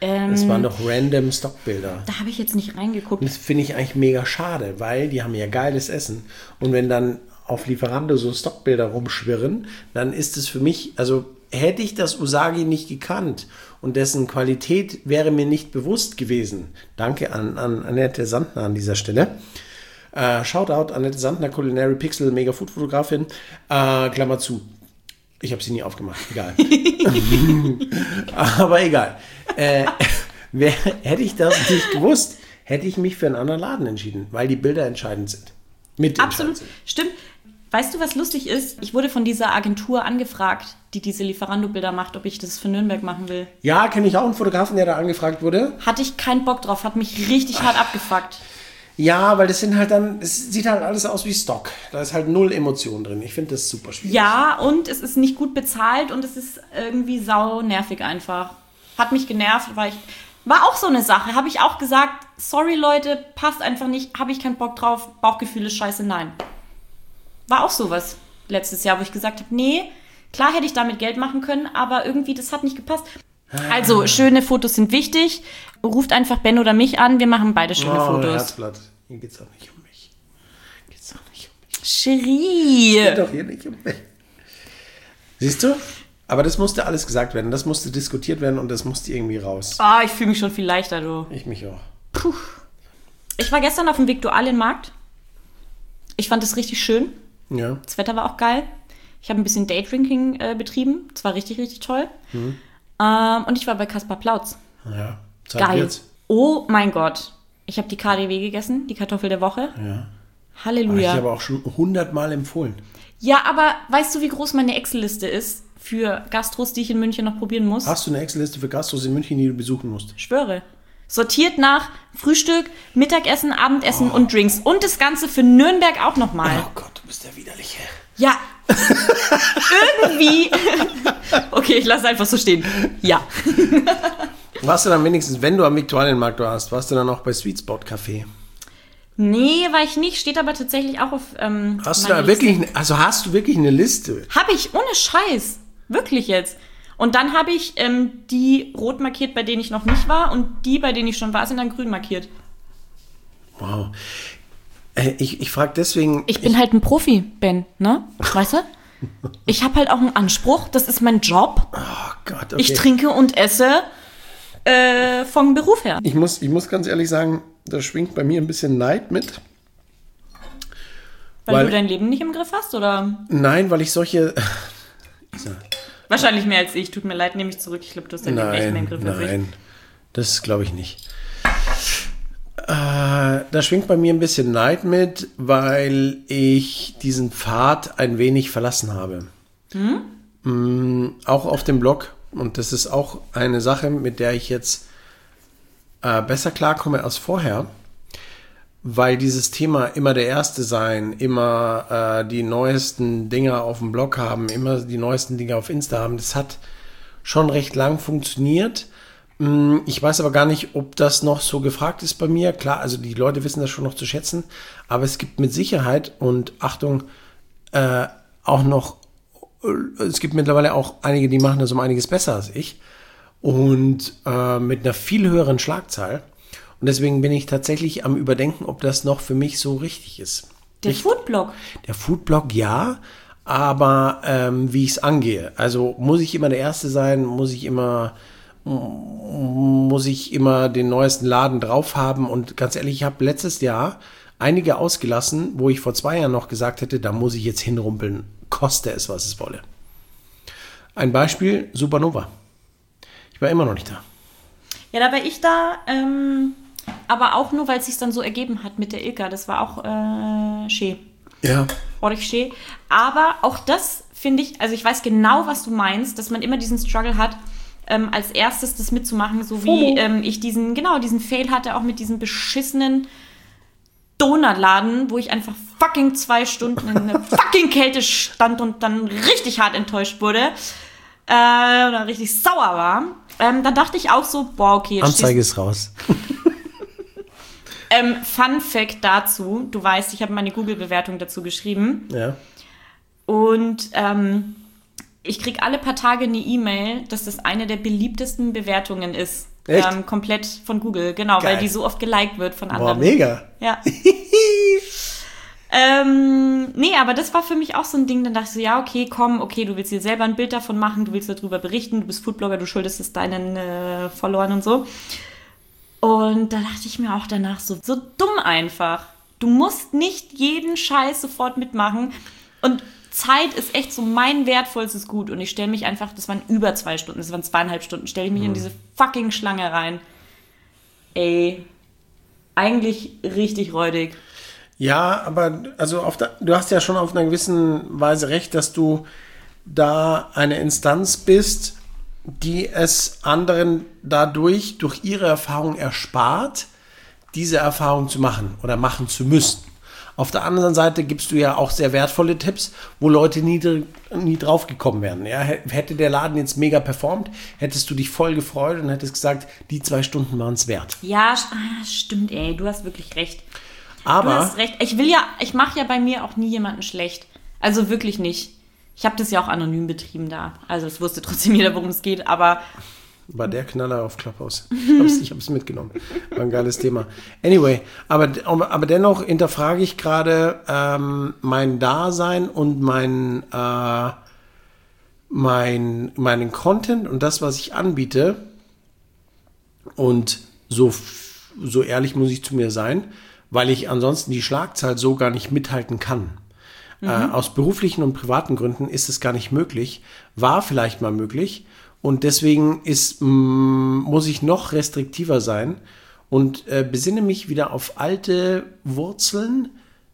Das waren doch random Stockbilder. Da habe ich jetzt nicht reingeguckt. Und das finde ich eigentlich mega schade, weil die haben ja geiles Essen. Und wenn dann auf Lieferando so Stockbilder rumschwirren, dann ist es für mich, also hätte ich das Usagi nicht gekannt und dessen Qualität wäre mir nicht bewusst gewesen. Danke an Annette Sandner an dieser Stelle. Shoutout Annette Sandner, Culinary Pixel, Mega Food Fotografin. Klammer zu. Ich habe sie nie aufgemacht, egal. Aber egal. Hätte ich das nicht gewusst, hätte ich mich für einen anderen Laden entschieden, weil die Bilder entscheidend sind. Absolut, stimmt. Weißt du, was lustig ist? Ich wurde von dieser Agentur angefragt, die diese Lieferando-Bilder macht, ob ich das für Nürnberg machen will. Ja, kenne ich auch einen Fotografen, der da angefragt wurde. Hatte ich keinen Bock drauf, hat mich richtig hart abgefuckt. Ja, weil das sind halt dann, es sieht halt alles aus wie Stock. Da ist halt null Emotion drin. Ich finde das super schwierig. Ja, und es ist nicht gut bezahlt und es ist irgendwie sau nervig einfach. Hat mich genervt, war auch so eine Sache. Habe ich auch gesagt, sorry Leute, passt einfach nicht, habe ich keinen Bock drauf, Bauchgefühl ist scheiße, nein. War auch sowas letztes Jahr, wo ich gesagt habe, nee, klar hätte ich damit Geld machen können, aber irgendwie, das hat nicht gepasst. Also, schöne Fotos sind wichtig. Ruft einfach Ben oder mich an, wir machen beide schöne Fotos. Herzblatt. Hier geht's doch nicht um mich. Cherie. Geht doch hier nicht um mich. Siehst du? Aber das musste alles gesagt werden, das musste diskutiert werden und das musste irgendwie raus. Ich fühle mich schon viel leichter, du. Ich mich auch. Puh. Ich war gestern auf dem Viktualienmarkt. Ich fand es richtig schön. Ja. Das Wetter war auch geil. Ich habe ein bisschen Daydrinking betrieben. Das war richtig, richtig toll. Und ich war bei Kaspar Plautz. Ja, geil. Jetzt. Oh mein Gott. Ich habe die KDW gegessen, die Kartoffel der Woche. Ja. Halleluja. Ich habe auch schon 100-mal empfohlen. Ja, aber weißt du, wie groß meine Excel-Liste ist für Gastros, die ich in München noch probieren muss? Hast du eine Excel-Liste für Gastros in München, die du besuchen musst? Schwöre. Sortiert nach Frühstück, Mittagessen, Abendessen und Drinks. Und das Ganze für Nürnberg auch nochmal. Oh Gott, du bist der Widerliche. Ja. Irgendwie. Okay, ich lasse es einfach so stehen. Ja. Warst du dann wenigstens, wenn du am Viktualienmarkt warst, warst du dann auch bei Sweet Spot Café? Nee, war ich nicht. Steht aber tatsächlich auch auf Hast du da wirklich, hast du wirklich eine Liste? Habe ich, ohne Scheiß. Wirklich jetzt. Und dann habe ich die rot markiert, bei denen ich noch nicht war. Und die, bei denen ich schon war, sind dann grün markiert. Wow. Ich frage deswegen... Ich bin halt ein Profi, Ben, ne? Weißt du? Ich habe halt auch einen Anspruch. Das ist mein Job. Oh Gott, okay. Ich trinke und esse vom Beruf her. Ich muss ganz ehrlich sagen, da schwingt bei mir ein bisschen Neid mit. Weil du dein Leben nicht im Griff hast, oder? Nein, weil ich solche... Wahrscheinlich mehr als ich. Tut mir leid, nehme ich zurück. Ich glaube, du hast dein Leben echt mehr im Griff als ich. Nein, das glaube ich nicht. Da schwingt bei mir ein bisschen Neid mit, weil ich diesen Pfad ein wenig verlassen habe. Auch auf dem Blog. Und das ist auch eine Sache, mit der ich jetzt besser klarkomme als vorher. Weil dieses Thema immer der Erste sein, immer die neuesten Dinge auf dem Blog haben, immer die neuesten Dinge auf Insta haben, das hat schon recht lang funktioniert. Ich weiß aber gar nicht, ob das noch so gefragt ist bei mir. Klar, also die Leute wissen das schon noch zu schätzen, aber es gibt mit Sicherheit und Achtung auch noch, es gibt mittlerweile auch einige, die machen das um einiges besser als ich und mit einer viel höheren Schlagzahl. Und deswegen bin ich tatsächlich am Überdenken, ob das noch für mich so richtig ist. Der Foodblog? Der Foodblog, ja, aber wie ich es angehe. Also muss ich immer der Erste sein, muss ich immer den neuesten Laden drauf haben. Und ganz ehrlich, ich habe letztes Jahr einige ausgelassen, wo ich vor 2 Jahren noch gesagt hätte, da muss ich jetzt hinrumpeln, koste es, was es wolle. Ein Beispiel, Supernova. Ich war immer noch nicht da. Ja, da war ich da, aber auch nur, weil es sich dann so ergeben hat mit der Ilka. Das war auch schön. Ja. Ordentlich schön. Aber auch das finde ich, also ich weiß genau, was du meinst, dass man immer diesen Struggle hat, als erstes das mitzumachen, so wie ich diesen Fail hatte, auch mit diesem beschissenen Donutladen, wo ich einfach fucking 2 Stunden in einer fucking Kälte stand und dann richtig hart enttäuscht wurde oder richtig sauer war. Dann dachte ich auch so, boah, okay. Jetzt Anzeige ist raus. Fun Fact dazu, du weißt, ich habe meine Google-Bewertung dazu geschrieben. Ja. Und ich kriege alle paar Tage eine E-Mail, dass das eine der beliebtesten Bewertungen ist Echt? Komplett von Google, genau, Geil. weil die so oft geliked wird von anderen. Boah, mega. Ja. Nee, aber das war für mich auch so ein Ding, dann dachte ich so, ja, okay, komm, okay, du willst dir selber ein Bild davon machen, du willst darüber berichten, du bist Foodblogger, du schuldest es deinen Followern und so. Und da dachte ich mir auch danach so dumm einfach. Du musst nicht jeden Scheiß sofort mitmachen. Und Zeit ist echt so mein wertvollstes Gut. Und ich stelle mich einfach, das waren über 2 Stunden, das waren 2,5 Stunden, stelle ich mich in diese fucking Schlange rein. Ey, eigentlich richtig räudig. Ja, aber also du hast ja schon auf einer gewissen Weise recht, dass du da eine Instanz bist, die es anderen dadurch, durch ihre Erfahrung erspart, diese Erfahrung zu machen oder machen zu müssen. Auf der anderen Seite gibst du ja auch sehr wertvolle Tipps, wo Leute nie drauf gekommen wären. Ja, hätte der Laden jetzt mega performt, hättest du dich voll gefreut und hättest gesagt, die 2 Stunden waren es wert. Ja, stimmt, ey, du hast wirklich recht. Aber du hast recht. Ich mache ja bei mir auch nie jemanden schlecht. Also wirklich nicht. Ich habe das ja auch anonym betrieben da. Also es wusste trotzdem jeder, worum es geht, aber... War der Knaller auf Clubhouse. Ich hab's mitgenommen. War ein geiles Thema. Anyway, aber dennoch hinterfrage ich gerade mein Dasein und meinen Content und das, was ich anbiete. Und so ehrlich muss ich zu mir sein, weil ich ansonsten die Schlagzahl so gar nicht mithalten kann. Aus beruflichen und privaten Gründen ist es gar nicht möglich. War vielleicht mal möglich. Und deswegen muss ich noch restriktiver sein und besinne mich wieder auf alte Wurzeln,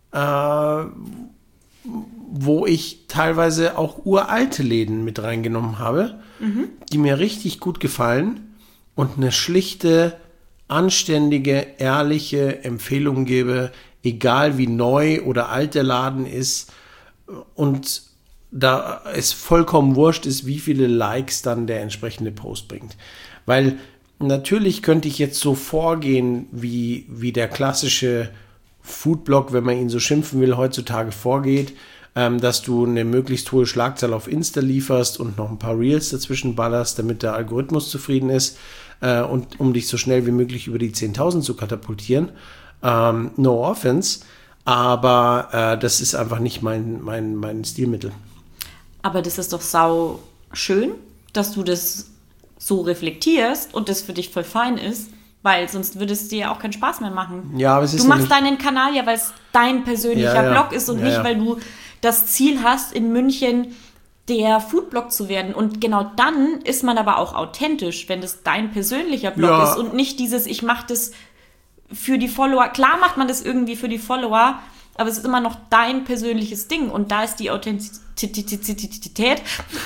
wo ich teilweise auch uralte Läden mit reingenommen habe, die mir richtig gut gefallen und eine schlichte, anständige, ehrliche Empfehlung gebe, egal wie neu oder alt der Laden ist und da es vollkommen wurscht ist, wie viele Likes dann der entsprechende Post bringt. Weil natürlich könnte ich jetzt so vorgehen, wie der klassische Foodblog, wenn man ihn so schimpfen will, heutzutage vorgeht, dass du eine möglichst hohe Schlagzahl auf Insta lieferst und noch ein paar Reels dazwischen ballerst, damit der Algorithmus zufrieden ist und um dich so schnell wie möglich über die 10.000 zu katapultieren. No offense, aber das ist einfach nicht mein Stilmittel. Aber das ist doch sau schön, dass du das so reflektierst und das für dich voll fein ist, weil sonst würde es dir ja auch keinen Spaß mehr machen. Ja, aber es ist du machst deinen Kanal ja, weil es dein persönlicher Blog ist und nicht, weil du das Ziel hast, in München der Foodblog zu werden. Und genau dann ist man aber auch authentisch, wenn das dein persönlicher Blog ist und nicht dieses, ich mache das für die Follower. Klar macht man das irgendwie für die Follower, aber es ist immer noch dein persönliches Ding und da ist die Authentizität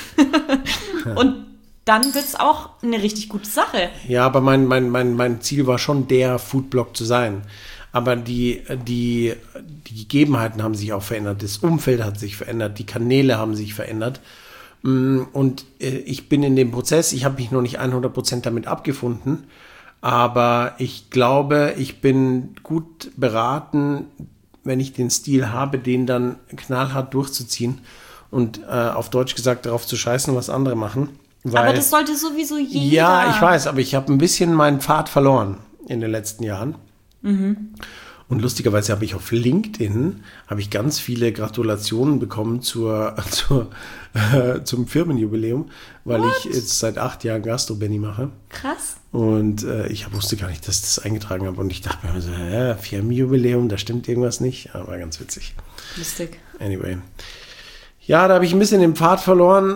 und dann wird es auch eine richtig gute Sache. Ja, aber mein Ziel war schon, der Foodblog zu sein. Aber die Gegebenheiten haben sich auch verändert, das Umfeld hat sich verändert, die Kanäle haben sich verändert. Und ich bin in dem Prozess, ich habe mich noch nicht 100% damit abgefunden, aber ich glaube, ich bin gut beraten, wenn ich den Stil habe, den dann knallhart durchzuziehen und auf Deutsch gesagt darauf zu scheißen, was andere machen. Weil, aber das sollte sowieso jeder. Ja, ich weiß, aber ich habe ein bisschen meinen Pfad verloren in den letzten Jahren. Und lustigerweise habe ich auf LinkedIn ganz viele Gratulationen bekommen zum Firmenjubiläum, weil ich jetzt seit 8 Jahren Gastro-Benny mache. Krass. Und ich wusste gar nicht, dass ich das eingetragen habe. Und ich dachte mir so, Firmenjubiläum, da stimmt irgendwas nicht. Aber ganz witzig. Lustig. Anyway. Ja, da habe ich ein bisschen den Pfad verloren.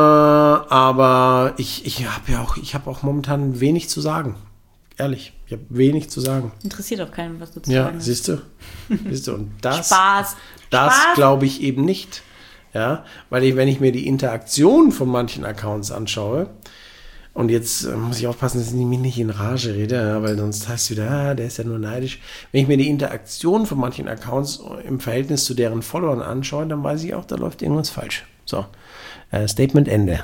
Aber ich habe auch momentan wenig zu sagen. Ehrlich, ich habe wenig zu sagen. Interessiert auch keinen, was du zu sagen hast. Ja, siehst du. Und das, Spaß. Das glaube ich eben nicht. Ja, weil wenn ich mir die Interaktion von manchen Accounts anschaue, und jetzt muss ich aufpassen, dass ich mich nicht in Rage rede, ja, weil sonst heißt es wieder, der ist ja nur neidisch. Wenn ich mir die Interaktion von manchen Accounts im Verhältnis zu deren Followern anschaue, dann weiß ich auch, da läuft irgendwas falsch. So, Statement Ende.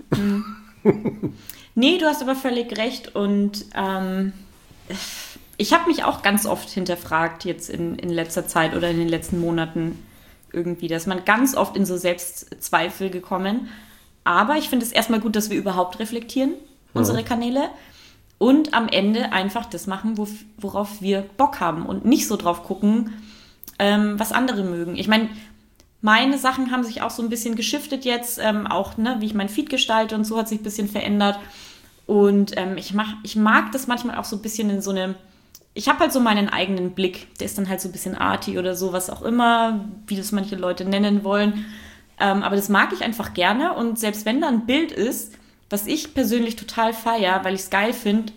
Nee, du hast aber völlig recht und ich habe mich auch ganz oft hinterfragt jetzt in letzter Zeit oder in den letzten Monaten irgendwie, dass man ganz oft in so Selbstzweifel gekommen. Aber ich finde es erstmal gut, dass wir überhaupt reflektieren, unsere Kanäle. und am Ende einfach das machen, worauf wir Bock haben und nicht so drauf gucken, was andere mögen. Ich meine, meine Sachen haben sich auch so ein bisschen geschiftet jetzt, auch ne, wie ich mein Feed gestalte und so hat sich ein bisschen verändert. Und ich mag das manchmal auch so ein bisschen in so eine, ich habe halt so meinen eigenen Blick, der ist dann halt so ein bisschen arty oder so, was auch immer, wie das manche Leute nennen wollen. Aber das mag ich einfach gerne und selbst wenn da ein Bild ist, was ich persönlich total feiere, weil ich es geil finde,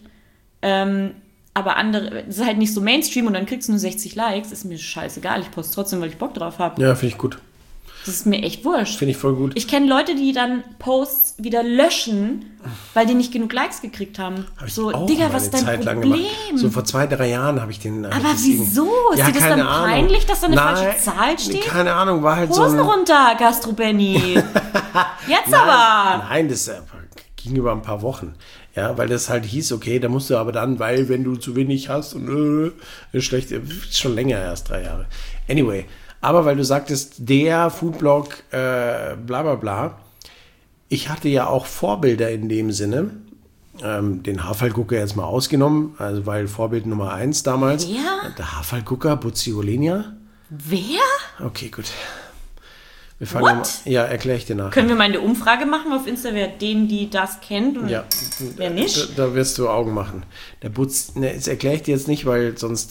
aber andere, das ist halt nicht so Mainstream und dann kriegst du nur 60 Likes, ist mir scheißegal, ich poste trotzdem, weil ich Bock drauf habe. Ja, finde ich gut. Das ist mir echt wurscht. Finde ich voll gut. Ich kenne Leute, die dann Posts wieder löschen, weil die nicht genug Likes gekriegt haben. Hab ich so, auch Digga, mal was ist eine dein Zeit lang Problem? gemacht. So vor 2-3 Jahren habe ich den... Aber wieso? Ist dir das dann peinlich, dass da eine falsche Zahl steht? Keine Ahnung, war halt Hosen so runter, Gastro Benny. Jetzt aber. Nein, das ging über ein paar Wochen. Ja, weil das halt hieß, okay, da musst du aber dann, weil wenn du zu wenig hast und schlecht, ist schon länger erst 3 Jahre. Anyway, aber weil du sagtest, der Foodblog, bla bla bla, ich hatte ja auch Vorbilder in dem Sinne, den Haferlgucker jetzt mal ausgenommen, also weil Vorbild Nummer 1 damals. Wer? Der Haferlgucker, Buziolenia. Wer? Okay, gut. Wir fangen mal, ja, erkläre ich dir nach. Können wir mal eine Umfrage machen auf Insta, wer den, die das kennt und ja, wer nicht? Da wirst du Augen machen. Der Butz, das erkläre ich dir jetzt nicht, weil sonst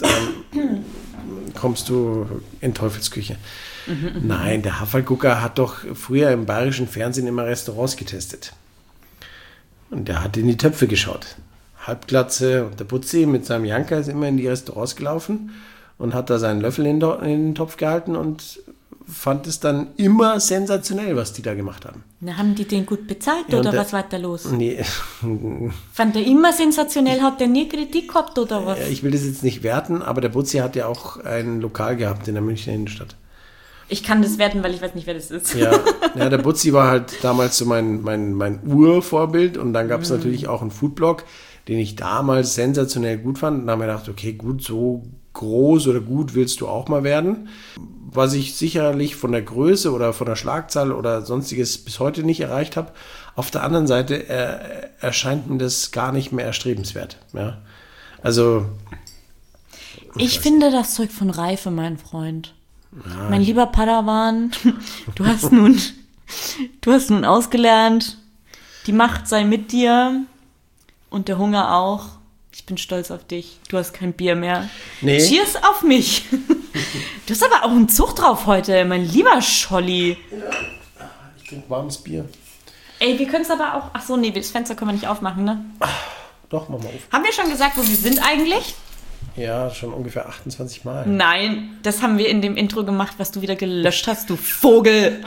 kommst du in Teufelsküche. Nein, der Haferlgucker hat doch früher im bayerischen Fernsehen immer Restaurants getestet. Und der hat in die Töpfe geschaut. Halbglatze und der Butzi mit seinem Janker ist immer in die Restaurants gelaufen und hat da seinen Löffel in den Topf gehalten und fand es dann immer sensationell, was die da gemacht haben. Na, haben die den gut bezahlt Ja, oder der- was war da los? Nee, Fand der immer sensationell, hat der nie Kritik gehabt oder was? ich will das jetzt nicht werten, aber der Butzi hat ja auch ein Lokal gehabt in der Münchner Innenstadt. Ich kann das werten, weil ich weiß nicht, wer das ist. Ja, ja, der Butzi war halt damals so mein Urvorbild und dann gab es natürlich auch einen Foodblog, den ich damals sensationell gut fand und da haben wir gedacht, okay, gut, so groß oder gut willst du auch mal werden. Was ich sicherlich von der Größe oder von der Schlagzahl oder sonstiges bis heute nicht erreicht habe. Auf der anderen Seite erscheint mir das gar nicht mehr erstrebenswert. Ja? Also Ich finde das Zeug von Reife, mein Freund. Mein lieber Padawan, du hast nun ausgelernt, die Macht sei mit dir und der Hunger auch. Ich bin stolz auf dich. Du hast kein Bier mehr. Nee. Cheers auf mich. Du hast aber auch einen Zug drauf heute, mein lieber Scholli. ich trinke warmes Bier. Ey, wir können es aber auch... Ach so, nee, das Fenster können wir nicht aufmachen, ne? Doch, mach mal auf. Haben wir schon gesagt, wo wir sind eigentlich? Ja, schon ungefähr 28 Mal. Nein, das haben wir in dem Intro gemacht, was du wieder gelöscht hast, du Vogel.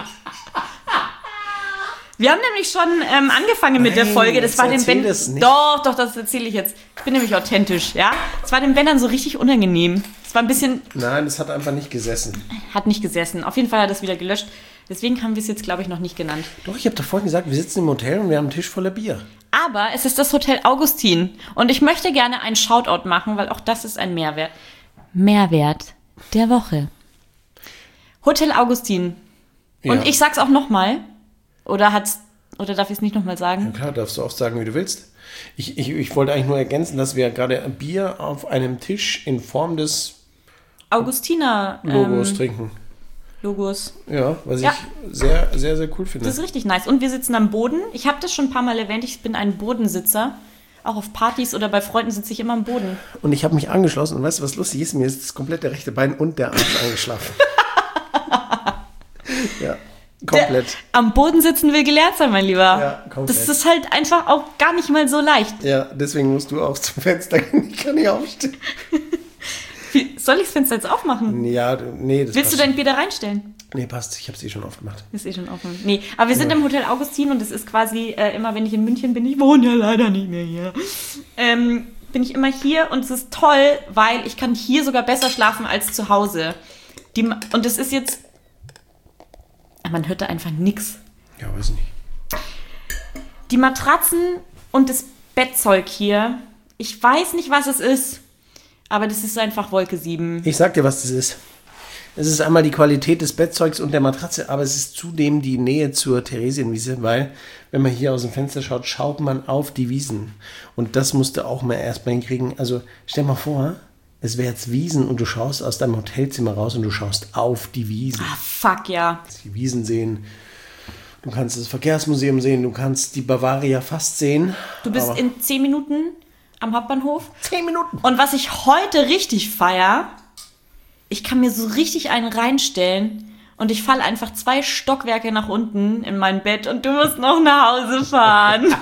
Wir haben nämlich schon angefangen mit der Nein, Folge. Das jetzt war dem erzähl Ben. das nicht. Doch, das erzähle ich jetzt. Ich bin nämlich authentisch, ja. Es war dem Ben dann so richtig unangenehm. Es war ein bisschen, Nein, das hat einfach nicht gesessen. hat nicht gesessen. Auf jeden Fall hat er es wieder gelöscht. Deswegen haben wir es jetzt, glaube ich, noch nicht genannt. Doch, ich habe doch vorhin gesagt, wir sitzen im Hotel und wir haben einen Tisch voller Bier. Aber es ist das Hotel Augustin. Und ich möchte gerne einen Shoutout machen, weil auch das ist ein Mehrwert. Mehrwert der Woche. Hotel Augustin. Ja. Und ich sag's auch nochmal. Oder darf ich es nicht nochmal sagen? Klar, darfst du oft sagen, wie du willst. Ich wollte eigentlich nur ergänzen, dass wir gerade Bier auf einem Tisch in Form des Augustiner Logos trinken. Logos. Ja, was Ja. ich sehr, sehr, sehr cool finde. Das ist richtig nice. Und wir sitzen am Boden. Ich habe das schon ein paar Mal erwähnt. Ich bin ein Bodensitzer. Auch auf Partys oder bei Freunden sitze ich immer am Boden. Und ich habe mich angeschlossen und weißt du, was lustig ist? Mir ist das komplette rechte Bein und der Arsch angeschlafen. Ja, komplett. Am Boden sitzen will gelehrt sein, mein Lieber. Ja, komplett. Das ist halt einfach auch gar nicht mal so leicht. Ja, deswegen musst du auch zum Fenster gehen. Ich kann nicht aufstehen. Soll ich das Fenster jetzt aufmachen? Ja, nee, das Willst du passt. dein Bier da reinstellen? Nee, passt. Ich habe es schon aufgemacht. Ist eh schon offen. Nee, aber wir sind im Hotel Augustin und es ist quasi immer, wenn ich in München bin, ich wohne ja leider nicht mehr hier, bin ich immer hier und es ist toll, weil ich kann hier sogar besser schlafen als zu Hause. Und es ist jetzt, man hört da einfach nix. Ja, weiß nicht. Die Matratzen und das Bettzeug hier, ich weiß nicht, was es ist, aber das ist einfach Wolke 7. Ich sag dir, was das ist. Es ist einmal die Qualität des Bettzeugs und der Matratze, aber es ist zudem die Nähe zur Theresienwiese, weil, wenn man hier aus dem Fenster schaut, schaut man auf die Wiesen. Und das musst du auch mal erstmal hinkriegen. Also stell mal vor, es wäre jetzt Wiesen und du schaust aus deinem Hotelzimmer raus und du schaust auf die Wiesen. Ah, fuck, ja. Die Wiesen sehen. Du kannst das Verkehrsmuseum sehen, du kannst die Bavaria fast sehen. Du bist in 10 Minuten am Hauptbahnhof. 10 Minuten. Und was ich heute richtig feier, ich kann mir so richtig einen reinstellen und ich falle einfach 2 Stockwerke nach unten in mein Bett und du musst noch nach Hause fahren.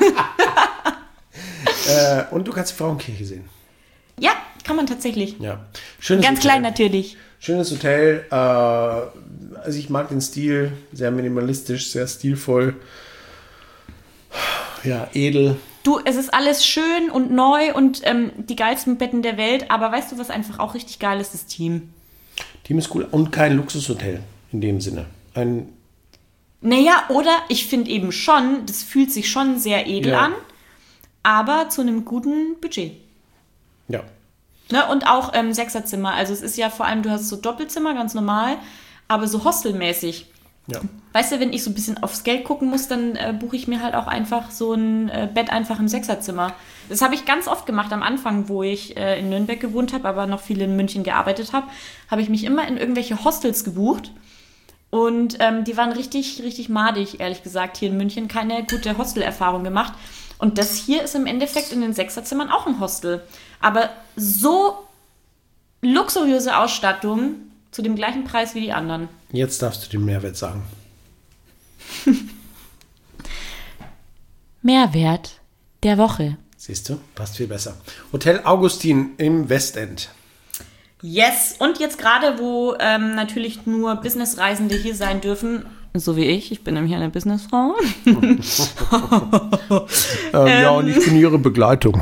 Und du kannst die Frauenkirche sehen. Ja, kann man tatsächlich. Ja. Schönes Ganz Hotel. klein natürlich. Schönes Hotel. Also ich mag den Stil. Sehr minimalistisch, sehr stilvoll. Ja, edel. Du, es ist alles schön und neu und die geilsten Betten der Welt. Aber weißt du, was einfach auch richtig geil ist? Das Team. Team ist cool. Und kein Luxushotel in dem Sinne. Naja, oder ich finde eben schon, das fühlt sich schon sehr edel an. Aber zu einem guten Budget. Ja. Ne, und auch Sechserzimmer. Also es ist ja vor allem, du hast so Doppelzimmer, ganz normal, aber so hostelmäßig. Ja. Weißt du, wenn ich so ein bisschen aufs Geld gucken muss, dann buche ich mir halt auch einfach so ein Bett einfach im Sechserzimmer. Das habe ich ganz oft gemacht am Anfang, wo ich in Nürnberg gewohnt habe, aber noch viel in München gearbeitet habe, habe ich mich immer in irgendwelche Hostels gebucht. Und die waren richtig, richtig madig, ehrlich gesagt, hier in München. Keine gute Hostelerfahrung gemacht. Und das hier ist im Endeffekt in den Sechserzimmern auch ein Hostel. Aber so luxuriöse Ausstattung zu dem gleichen Preis wie die anderen. Jetzt darfst du den Mehrwert sagen. Mehrwert der Woche. Siehst du, passt viel besser. Hotel Augustin im Westend. Yes, und jetzt gerade, wo natürlich nur Businessreisende hier sein dürfen, so wie ich bin nämlich eine Businessfrau. Ja, und ich bin ihre Begleitung.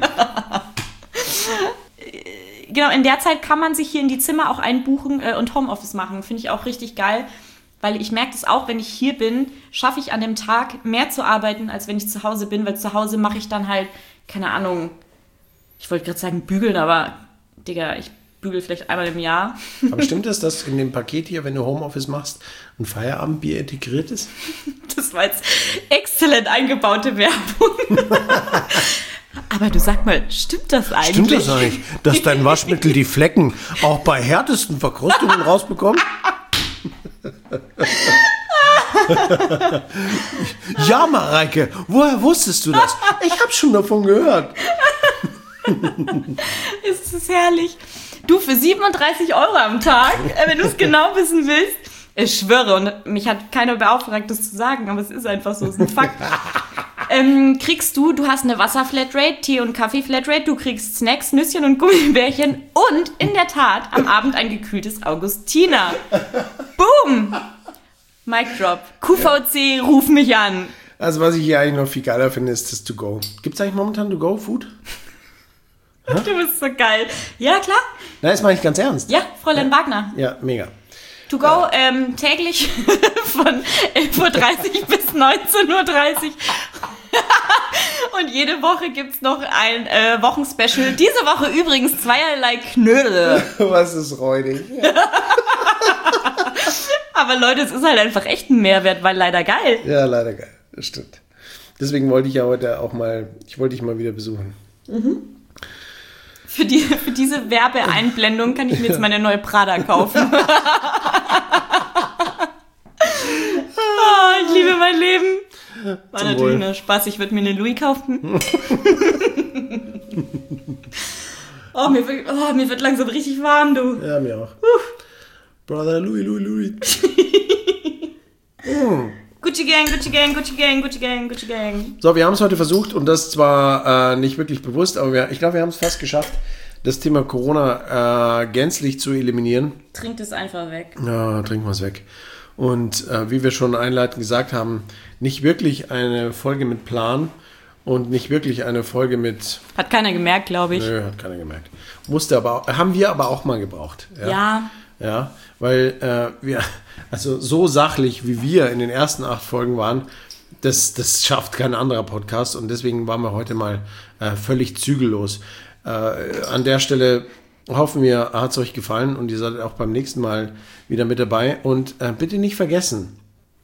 Genau, in der Zeit kann man sich hier in die Zimmer auch einbuchen und Homeoffice machen. Finde ich auch richtig geil, weil ich merke das auch, wenn ich hier bin, schaffe ich an dem Tag mehr zu arbeiten, als wenn ich zu Hause bin, weil zu Hause mache ich dann halt, keine Ahnung, ich wollte gerade sagen bügeln, aber Digga, ich bügel vielleicht einmal im Jahr. Aber stimmt es, dass in dem Paket hier, wenn du Homeoffice machst, ein Feierabendbier integriert ist? Das war jetzt exzellent eingebaute Werbung. Aber du sag mal, stimmt das eigentlich? Stimmt das eigentlich, dass dein Waschmittel die Flecken auch bei härtesten Verkrustungen rausbekommt? Ja, Mareike, woher wusstest du das? Ich habe schon davon gehört. Ist das herrlich. Du, für 37 € am Tag, wenn du es genau wissen willst, ich schwöre, und mich hat keiner beauftragt, das zu sagen, aber es ist einfach so, es ist ein Fakt. Kriegst du hast eine Wasser-Flatrate, Tee- und Kaffee-Flatrate, du kriegst Snacks, Nüsschen und Gummibärchen und in der Tat am Abend ein gekühltes Augustiner. Boom! Mic drop. QVC, ruf mich an. Also was ich hier eigentlich noch viel geiler finde, ist das To-Go. Gibt es eigentlich momentan To-Go-Food? Du bist so geil. Ja, klar. Nein, das meine ich ganz ernst. Ja, Fräulein Wagner. Ja, mega. To go täglich von 11:30 Uhr bis 19:30 Uhr. Und jede Woche gibt es noch ein Wochenspecial. Diese Woche übrigens zweierlei Knödel. Was ist räudig. Aber Leute, es ist halt einfach echt ein Mehrwert, weil leider geil. Ja, leider geil. Das stimmt. Deswegen wollte ich ja heute auch mal, dich mal wieder besuchen. Mhm. Für diese Werbeeinblendung kann ich mir jetzt meine neue Prada kaufen. Oh, ich liebe mein Leben. War Zum natürlich Wohl. nur Spaß, ich würde mir eine Louis kaufen. Oh, mir wird langsam richtig warm, du. Ja, mir auch. Brother Louis. Gucci Gang, Gucci Gang, Gucci Gang, Gucci Gang, Gucci Gang. So, wir haben es heute versucht und das zwar nicht wirklich bewusst, aber ich glaube, wir haben es fast geschafft, das Thema Corona gänzlich zu eliminieren. Trinkt es einfach weg. Ja, trinken wir es weg. Und wie wir schon einleitend gesagt haben, nicht wirklich eine Folge mit Plan und nicht wirklich eine Folge mit... Hat keiner gemerkt, glaube ich. Nö, hat keiner gemerkt. Haben wir aber auch mal gebraucht. Ja. Ja, weil wir, also so sachlich wie wir in den ersten 8 Folgen waren, das schafft kein anderer Podcast und deswegen waren wir heute mal völlig zügellos. An der Stelle Hoffen wir, hat es euch gefallen und ihr seid auch beim nächsten Mal wieder mit dabei. Und bitte nicht vergessen,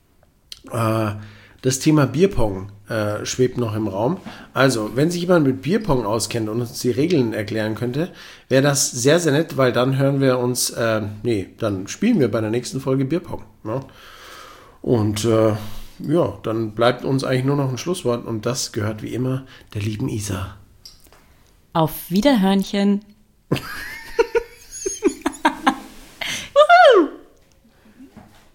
das Thema Bierpong schwebt noch im Raum. Also, wenn sich jemand mit Bierpong auskennt und uns die Regeln erklären könnte, wäre das sehr, sehr nett, weil dann hören wir uns, dann spielen wir bei der nächsten Folge Bierpong. Ne? Und dann bleibt uns eigentlich nur noch ein Schlusswort und das gehört wie immer der lieben Isa. Auf Wiederhörnchen.